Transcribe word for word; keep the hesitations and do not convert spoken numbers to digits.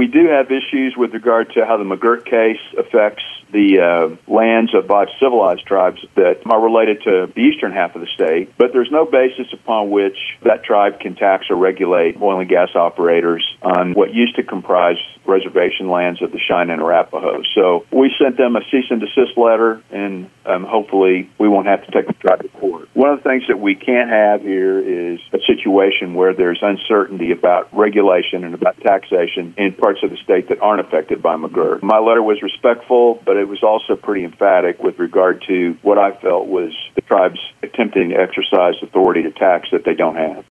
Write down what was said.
We do have issues with regard to how the McGirt case affects the uh, lands of five civilized tribes that are related to the eastern half of the state, but there's no basis upon which that tribe can tax or regulate oil and gas operators on what used to comprise reservation lands of the Cheyenne and Arapaho. So we sent them a cease and desist letter, and um, hopefully we won't have to take the tribe to court. One of the things that we can't have here is a situation where there's uncertainty about regulation and about taxation in parts of the state that aren't affected by McGirt. My letter was respectful, but it was also pretty emphatic with regard to what I felt was the tribe's attempting to exercise authority to tax that they don't have.